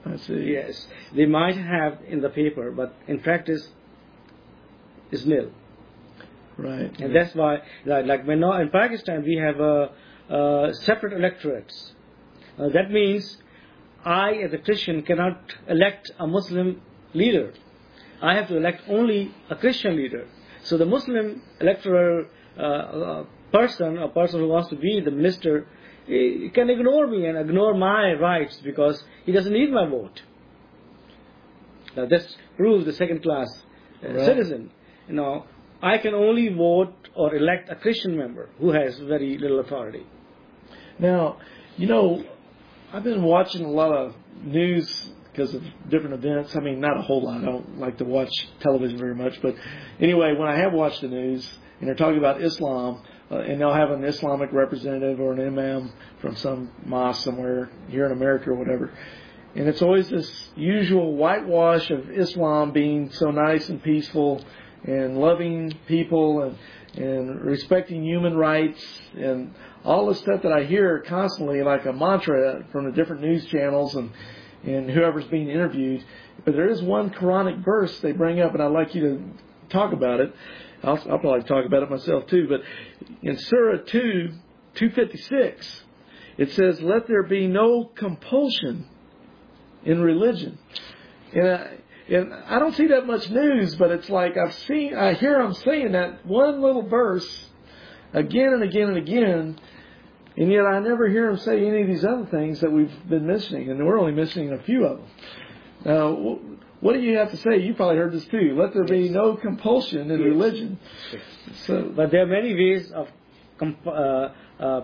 I see. Yes, they might have in the paper, but in practice, is nil. Right. And that's why, like, like when now in Pakistan, we have uh, uh, separate electorates. Uh, that means I, as a Christian, cannot elect a Muslim leader. I have to elect only a Christian leader. So the Muslim electoral uh, uh, person, a person who wants to be the minister, he can ignore me and ignore my rights because he doesn't need my vote. Now this proves the second class uh, Right. citizen. You know, I can only vote or elect a Christian member who has very little authority. Now, you know, I've been watching a lot of news because of different events. I mean, not a whole lot. I don't like to watch television very much. But anyway, when I have watched the news and they're talking about Islam, uh, and they'll have an Islamic representative or an imam from some mosque somewhere here in America or whatever. And it's always this usual whitewash of Islam being so nice and peaceful and loving people and, and respecting human rights and all the stuff that I hear constantly like a mantra from the different news channels and, and whoever's being interviewed. But there is one Quranic verse they bring up, and I'd like you to talk about it. I'll, I'll probably talk about it myself too. But in Surah two, two fifty-six, it says, "Let there be no compulsion in religion." And I, and I don't see that much news, but it's like I've seen, I hear them saying that one little verse again and again and again, and yet I never hear them say any of these other things that we've been mentioning, and we're only mentioning a few of them. Now, what do you have to say? You probably heard this too. Let there be no compulsion in Yes. religion. So, But there are many ways of comp- uh, uh,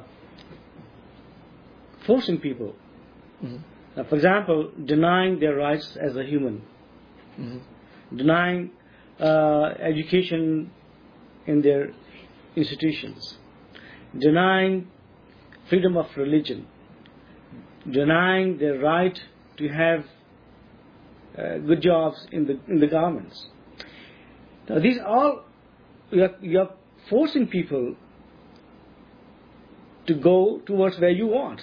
forcing people. mm-hmm. Uh, for example, denying their rights as a human, Mm-hmm. denying uh, education in their institutions, denying freedom of religion, denying their right to have uh, good jobs in the in the governments. Now, these all you're, you're forcing people to go towards where you want.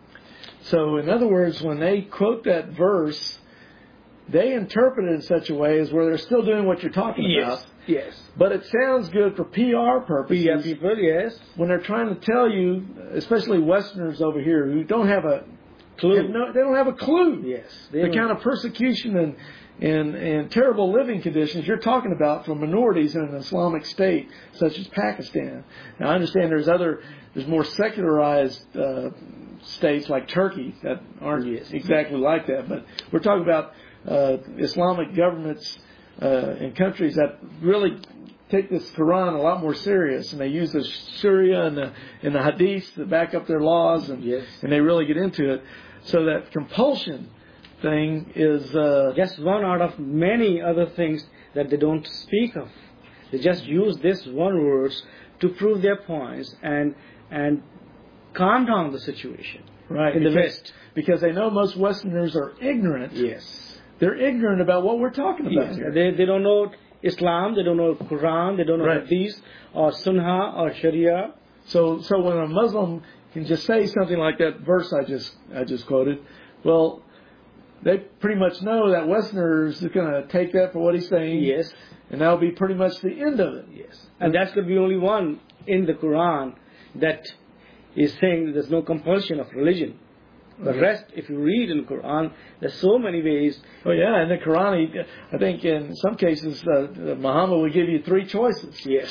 So, in other words, when they quote that verse, they interpret it in such a way as where they're still doing what you're talking about. Yes. But it sounds good for P R purposes. P R people, yes. When they're trying to tell you, especially Westerners over here who don't have a Clue. have no, they don't have a clue. Yes. The don't. kind of persecution and, and and terrible living conditions you're talking about for minorities in an Islamic state such as Pakistan. Now, I understand there's other, there's more secularized uh, states like Turkey that aren't Yes. exactly like that. But we're talking about uh, Islamic governments uh, in countries that really take this Quran a lot more serious, and they use the Sharia and the and the Hadith to back up their laws, and Yes. and they really get into it. So that compulsion thing is uh, just one out of many other things that they don't speak of. They just use this one words to prove their points and and calm down the situation. right in the because, West. because they know most Westerners are ignorant. Yes. They're ignorant about what we're talking about Yes. here. They they don't know Islam, they don't know Quran, they don't know Right. Hadith or Sunnah or Sharia. So so when a Muslim can just say something like that verse I just I just quoted, well, they pretty much know that Westerners are going to take that for what he's saying. Yes. And that'll be pretty much the end of it. Yes. And that's going to be only one in the Quran that is saying there's no compulsion of religion. The Okay. rest, if you read in the Quran, there's so many ways. Oh yeah, in the Quran, he, I think in some cases uh, Muhammad will give you three choices. Yes.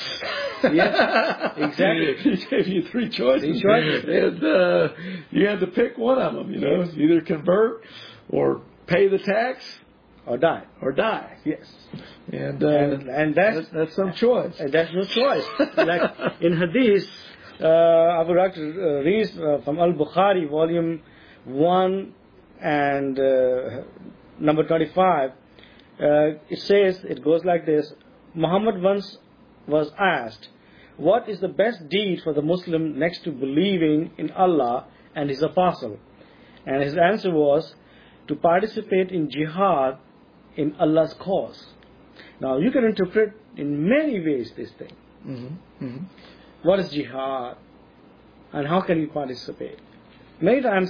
Yes. Exactly. He gave you three choices. Three choices. And uh, you had to pick one of them. You know, Yes. either convert or pay the tax Or die. or die. Yes. And uh, And, and that's, that's, that's some choice. and that's no choice. Like in Hadith, uh, I would like to uh, read uh, from Al-Bukhari, volume one and uh, number twenty-five. Uh, it says, it goes like this: Muhammad once was asked, what is the best deed for the Muslim next to believing in Allah and His Apostle? And his answer was, to participate in jihad in Allah's cause. Now, you can interpret in many ways this thing. Mm-hmm. Mm-hmm. What is jihad? And how can you participate? Many times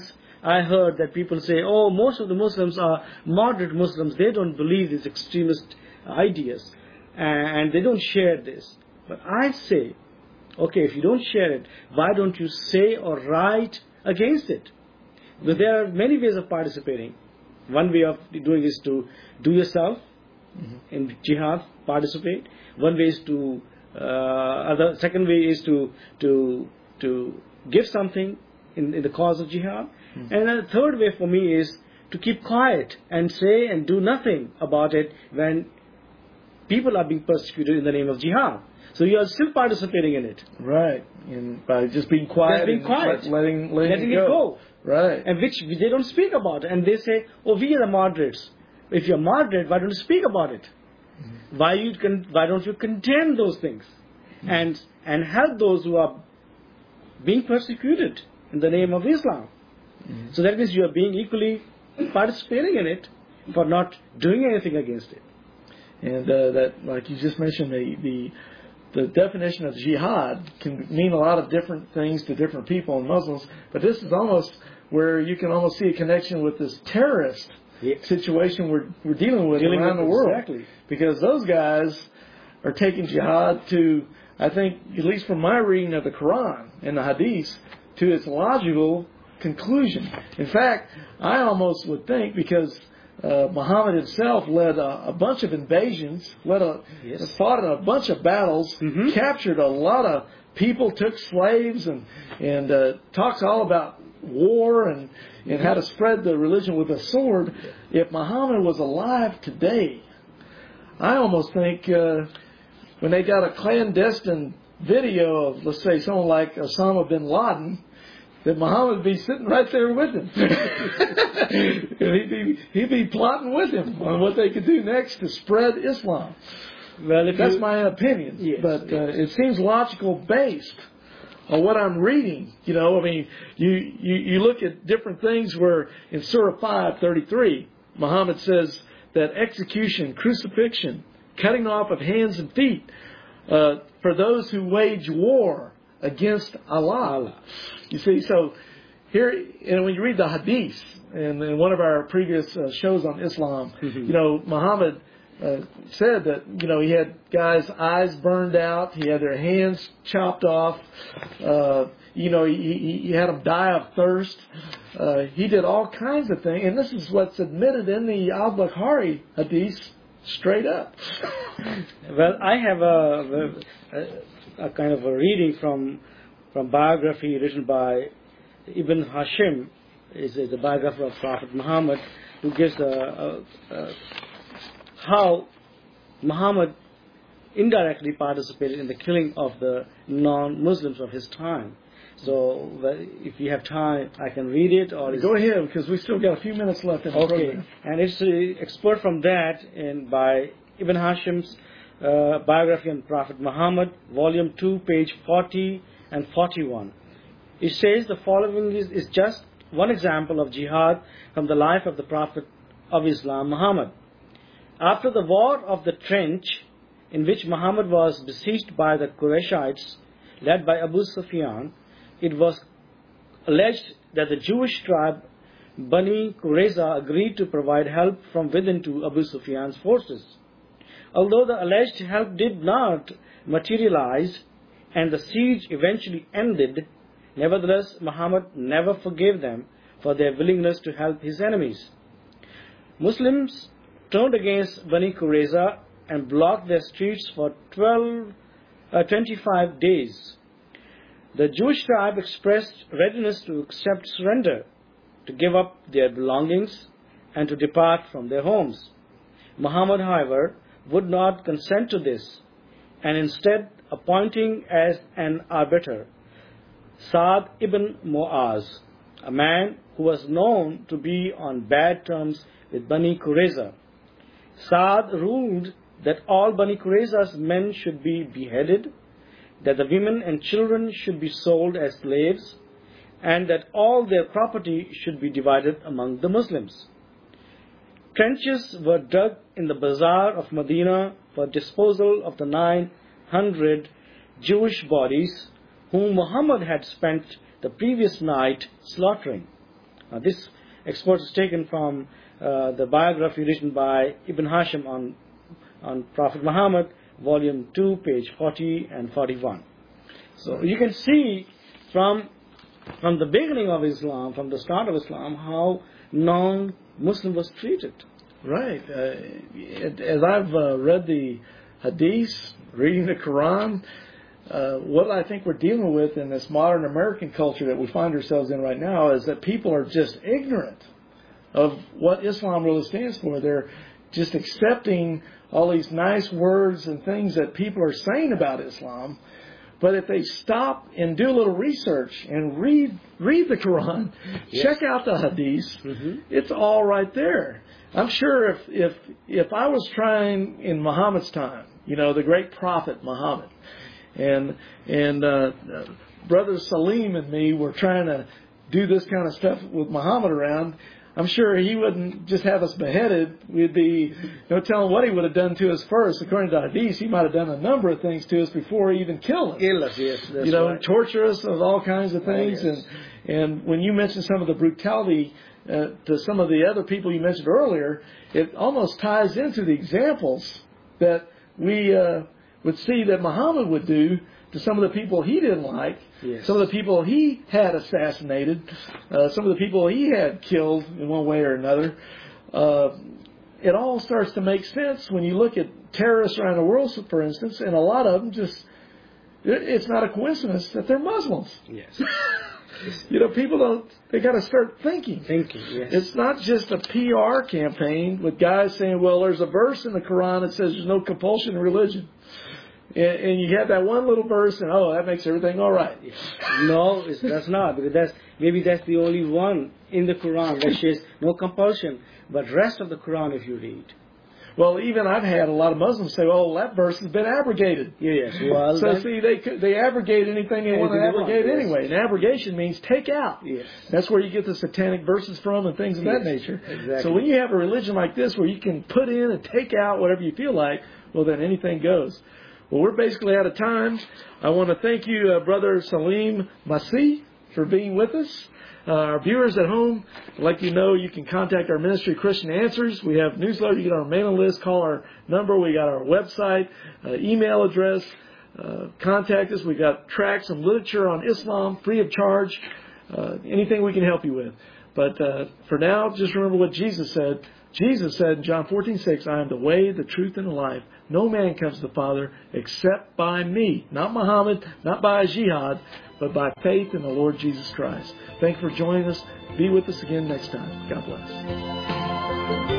I heard that people say, oh, most of the Muslims are moderate Muslims. They don't believe these extremist ideas. And they don't share this. But I say, okay, if you don't share it, why don't you say or write against it? But there are many ways of participating. One way of doing is to do yourself mm-hmm. in jihad, participate. One way is to, uh, other, second way is to to to give something in, in the cause of jihad. Mm-hmm. And a third way for me is to keep quiet and say and do nothing about it when people are being persecuted in the name of jihad. So you are still participating in it. Right. And by just being quiet, just being quiet. Let, letting, letting, letting it, go. it go. Right. And which they don't speak about. And they say, oh, we are the moderates. If you're moderate, why don't you speak about it? Mm-hmm. Why you con- why don't you condemn those things? Mm-hmm. And and help those who are being persecuted in the name of Islam. Mm-hmm. So that means you are being equally participating in it for not doing anything against it. And uh, that, like you just mentioned, the, the the definition of jihad can mean a lot of different things to different people and Muslims, but this is almost where you can almost see a connection with this terrorist yeah. situation we're we're dealing with dealing around with the world. Exactly. Because those guys are taking jihad to, I think, at least from my reading of the Quran and the Hadith, to its logical conclusion. In fact, I almost would think, because Uh, Muhammad himself led a, a bunch of invasions, led a, yes. fought in a bunch of battles, mm-hmm. captured a lot of people, took slaves, and and uh, talks all about war and, and how to spread the religion with a sword. If Muhammad was alive today, I almost think uh, when they got a clandestine video of, let's say, someone like Osama bin Laden, that Muhammad would be sitting right there with him. he'd, be, he'd be plotting with him on what they could do next to spread Islam. Well, if That's you, my opinion. Yes, but yes. Uh, it seems logical based on what I'm reading. You know, I mean, you, you, you look at different things where in Surah five thirty-three, Muhammad says that execution, crucifixion, cutting off of hands and feet uh, for those who wage war against Allah. Allah. You see, so here, and when you read the Hadith, and in one of our previous uh, shows on Islam, mm-hmm. you know, Muhammad uh, said that, you know, he had guys' eyes burned out, he had their hands chopped off, uh, you know, he, he, he had them die of thirst. Uh, he did all kinds of things, and this is what's admitted in the Al-Bukhari Hadith straight up. Well, I have a, a, a kind of a reading from from biography written by Ibn Hashim, is the biographer of Prophet Muhammad, who gives a, a, a, how Muhammad indirectly participated in the killing of the non-Muslims of his time. So, if you have time, I can read it. Or go ahead, because we still got a few minutes left in the okay. program. And it's uh, expert from that in by Ibn Hashim's uh, biography on Prophet Muhammad, volume two, page forty and forty-one. It says the following is, is just one example of jihad from the life of the Prophet of Islam, Muhammad. After the war of the trench, in which Muhammad was besieged by the Qurayshites, led by Abu Sufyan, it was alleged that the Jewish tribe Bani Qurayza agreed to provide help from within to Abu Sufyan's forces. Although the alleged help did not materialize and the siege eventually ended, nevertheless, Muhammad never forgave them for their willingness to help his enemies. Muslims turned against Bani Qurayza and blocked their streets for twelve, uh, twenty-five days. The Jewish tribe expressed readiness to accept surrender, to give up their belongings, and to depart from their homes. Muhammad, however, would not consent to this, and instead appointing as an arbiter Sa'd ibn Mu'az, a man who was known to be on bad terms with Bani Qurayza. Sa'd ruled that all Bani Qurayza's men should be beheaded, that the women and children should be sold as slaves, and that all their property should be divided among the Muslims. Trenches were dug in the bazaar of Medina for disposal of the nine hundred Jewish bodies whom Muhammad had spent the previous night slaughtering. Now, this export is taken from uh, the biography written by Ibn Hashim on, on Prophet Muhammad, volume two, page forty and forty-one. So you can see from, from the beginning of Islam, from the start of Islam, how non-Muslim was treated. Right. Uh, as I've uh, read the Hadith, reading the Quran, uh, what I think we're dealing with in this modern American culture that we find ourselves in right now is that people are just ignorant of what Islam really stands for. They're just accepting all these nice words and things that people are saying about Islam. But if they stop and do a little research and read read the Quran, yes. check out the Hadith, mm-hmm. it's all right there. I'm sure if, if if I was trying in Muhammad's time, you know, the great prophet Muhammad, and and uh, Brother Salim and me were trying to do this kind of stuff with Muhammad around, I'm sure he wouldn't just have us beheaded. We'd be, you know, telling what he would have done to us first. According to Hadith, he might have done a number of things to us before he even killed us. Kill us, yes, that's You know, right. torture us of all kinds of things. Oh, yes. And and when you mentioned some of the brutality uh, to some of the other people you mentioned earlier, it almost ties into the examples that we uh, would see that Muhammad would do to some of the people he didn't like, yes. some of the people he had assassinated, uh, some of the people he had killed in one way or another. Uh, it all starts to make sense when you look at terrorists around the world, for instance, and a lot of them just, it's not a coincidence that they're Muslims. Yes. You know, people don't, they got to start thinking. Thinking, yes. It's not just a P R campaign with guys saying, well, there's a verse in the Quran that says there's no compulsion in religion. And you have that one little verse, and oh, that makes everything all right. No, it's, that's not, because that's maybe that's the only one in the Quran that says no compulsion. But rest of the Quran, if you read, well, even I've had a lot of Muslims say, "Oh, that verse has been abrogated." Yes, well, so see, they they abrogate anything they want to abrogate want, anyway. Yes. And abrogation means take out. Yes, that's where you get the satanic verses from and things of yes, that nature. Exactly. So when you have a religion like this, where you can put in and take out whatever you feel like, well, then anything goes. Well, we're basically out of time. I want to thank you, uh, Brother Salim Masih, for being with us. Uh, our viewers at home, I'd like you to know you can contact our ministry, Christian Answers. We have newsletter. You get on our mailing list. Call our number. We got our website, uh, email address. Uh, contact us. We got tracts and literature on Islam, free of charge. Uh, anything we can help you with. But uh, for now, just remember what Jesus said. Jesus said in John fourteen six, I am the way, the truth, and the life. No man comes to the Father except by me. Not Muhammad, not by a jihad, but by faith in the Lord Jesus Christ. Thank you for joining us. Be with us again next time. God bless.